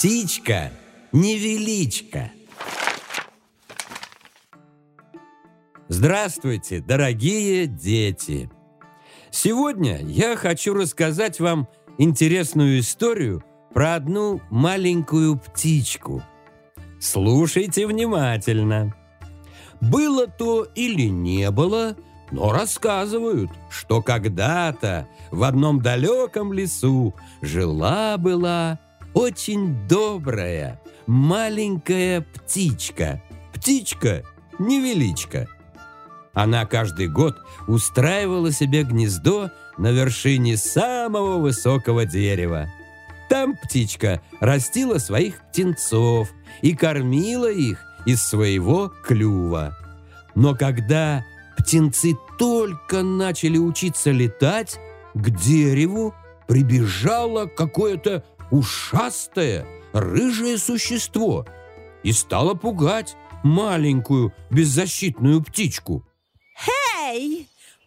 птичка-невеличка. Здравствуйте, дорогие дети! Сегодня я хочу рассказать вам интересную историю про одну маленькую птичку. Слушайте внимательно. Было то или не было, но рассказывают, что когда-то в одном далеком лесу жила-была очень добрая маленькая птичка. Птичка-невеличка. Она каждый год устраивала себе гнездо на вершине самого высокого дерева. Там птичка растила своих птенцов и кормила их из своего клюва. Но когда птенцы только начали учиться летать, к дереву прибежало какое-то ушастое, рыжее существо и стало пугать маленькую беззащитную птичку. Эй,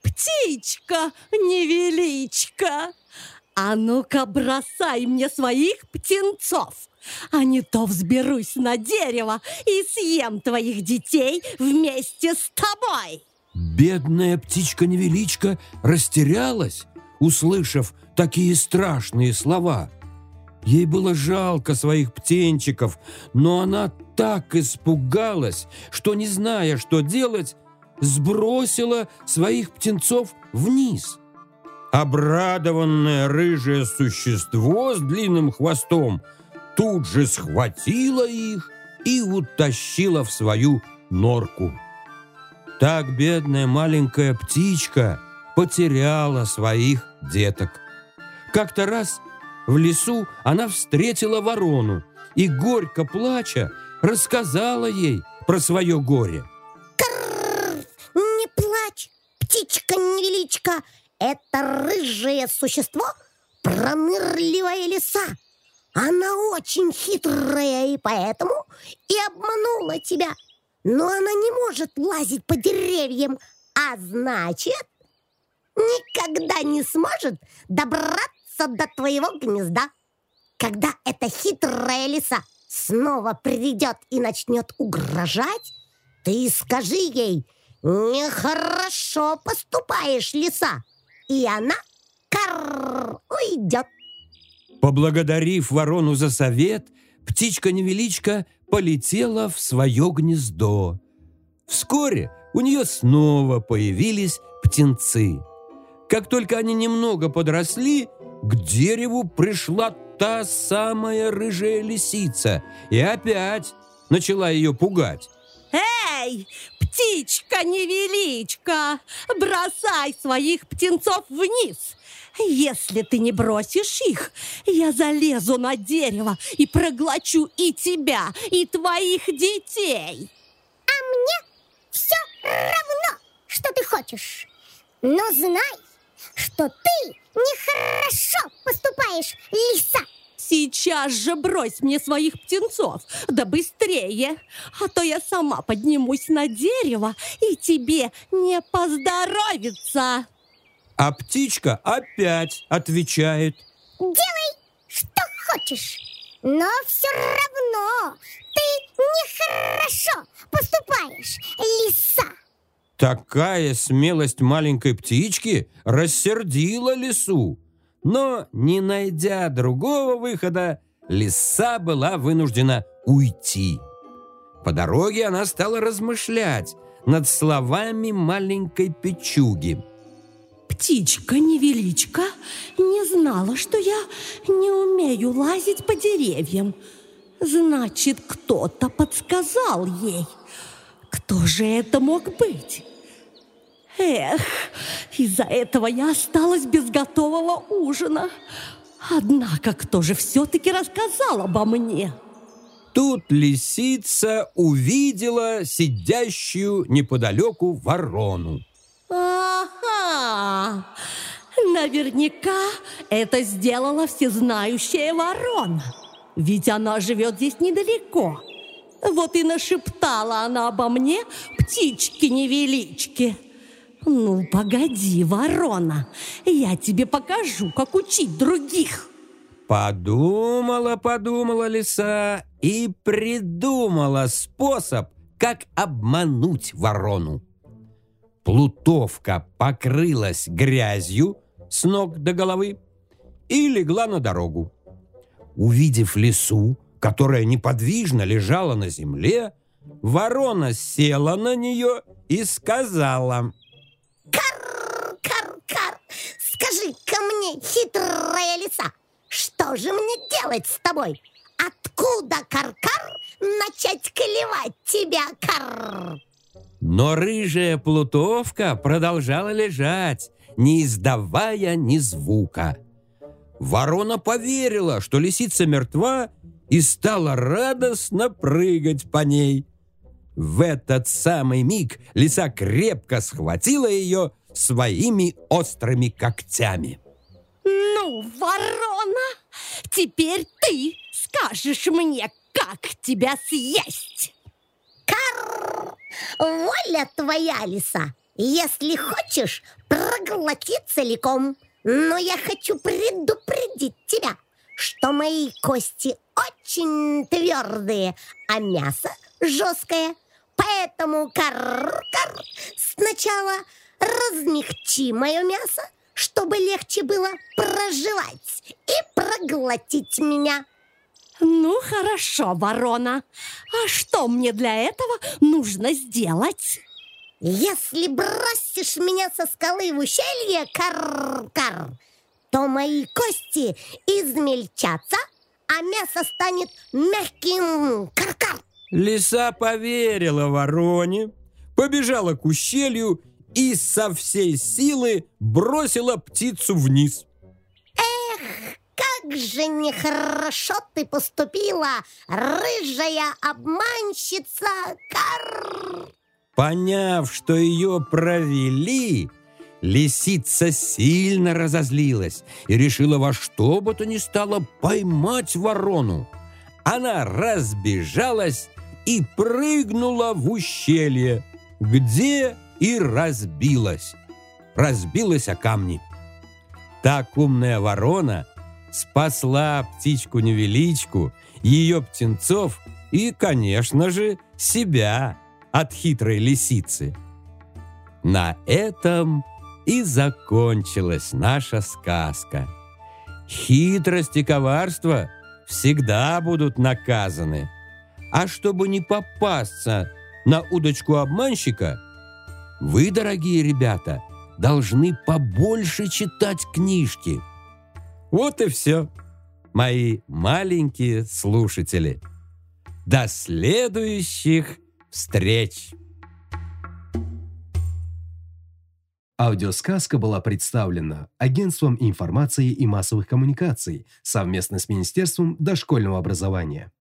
птичка-невеличка, а ну-ка бросай мне своих птенцов, а не то взберусь на дерево и съем твоих детей вместе с тобой. Бедная птичка-невеличка растерялась, услышав такие страшные слова. Ей было жалко своих птенчиков, но она так испугалась, что, не зная, что делать, сбросила своих птенцов вниз. Обрадованное рыжее существо с длинным хвостом тут же схватило их и утащило в свою норку. Так бедная маленькая птичка потеряла своих деток. Как-то раз в лесу она встретила ворону и, горько плача, рассказала ей про свое горе. Не плачь, птичка-невеличка, это рыжее существо — пронырливая лиса. Она очень хитрая и поэтому и обманула тебя. Но она не может лазить по деревьям, а значит, никогда не сможет добраться до твоего гнезда. Когда эта хитрая лиса снова придет и начнет угрожать, ты скажи ей: «Нехорошо поступаешь, лиса», и она уйдет. Поблагодарив ворону за совет, птичка-невеличка полетела в свое гнездо. Вскоре у нее снова появились птенцы. Как только они немного подросли, к дереву пришла та самая рыжая лисица и опять начала ее пугать. Эй, птичка-невеличка, бросай своих птенцов вниз. Если ты не бросишь их, я залезу на дерево и проглочу и тебя, и твоих детей. А мне все равно, что ты хочешь. Но знай, что ты нехорошо поступаешь, лиса. Сейчас же брось мне своих птенцов, да быстрее, а то я сама поднимусь на дерево, и тебе не поздоровится. А птичка опять отвечает: делай, что хочешь, но все равно ты нехорошо поступаешь, лиса. Такая смелость маленькой птички рассердила лису. Но, не найдя другого выхода, лиса была вынуждена уйти. По дороге она стала размышлять над словами маленькой печуги. Птичка-невеличка не знала, что я не умею лазить по деревьям. Значит, кто-то подсказал ей. Кто же это мог быть? Эх, из-за этого я осталась без готового ужина. Однако, кто же все-таки рассказал обо мне? Тут лисица увидела сидящую неподалеку ворону. Ага, наверняка это сделала всезнающая ворона. Ведь она живет здесь недалеко. Вот и нашептала она обо мне птичке-невеличке. Ну, погоди, ворона, я тебе покажу, как учить других. Подумала лиса и придумала способ, как обмануть ворону. Плутовка покрылась грязью с ног до головы и легла на дорогу. Увидев лису, которая неподвижно лежала на земле, ворона села на нее и сказала: Кар, скажи-ка мне, хитрая лиса, что же мне делать с тобой? Откуда, Кар-кар, начать клевать тебя, Кар? Но рыжая плутовка продолжала лежать, не издавая ни звука. Ворона поверила, что лисица мертва, и стала радостно прыгать по ней. В этот самый миг лиса крепко схватила ее своими острыми когтями. Ну, ворона, теперь ты скажешь мне, как тебя съесть. Воля твоя, лиса. Если хочешь, проглоти целиком. Но я хочу предупредить тебя, что мои кости очень твердые, а мясо жесткое. Поэтому, Кар-кар, сначала размягчи мое мясо, чтобы легче было прожевать и проглотить меня. Ну, хорошо, ворона. А что мне для этого нужно сделать? Если бросишь меня со скалы в ущелье, Кар-кар, то мои кости измельчатся, а мясо станет мягким, Кар-кар. Лиса поверила вороне, побежала к ущелью и со всей силы бросила птицу вниз. Как же нехорошо ты поступила, рыжая обманщица, Кар! Поняв, что ее провели, лисица сильно разозлилась и решила во что бы то ни стало поймать ворону. Она разбежалась и прыгнула в ущелье, где и разбилась. Разбилась о камни. Так умная ворона спасла птичку-невеличку, ее птенцов и, конечно же, себя от хитрой лисицы. На этом и закончилась наша сказка. Хитрость и коварство всегда будут наказаны. А чтобы не попасться на удочку обманщика, вы, дорогие ребята, должны побольше читать книжки. Вот и все, мои маленькие слушатели. До следующих встреч! Аудиосказка была представлена Агентством информации и массовых коммуникаций совместно с Министерством дошкольного образования.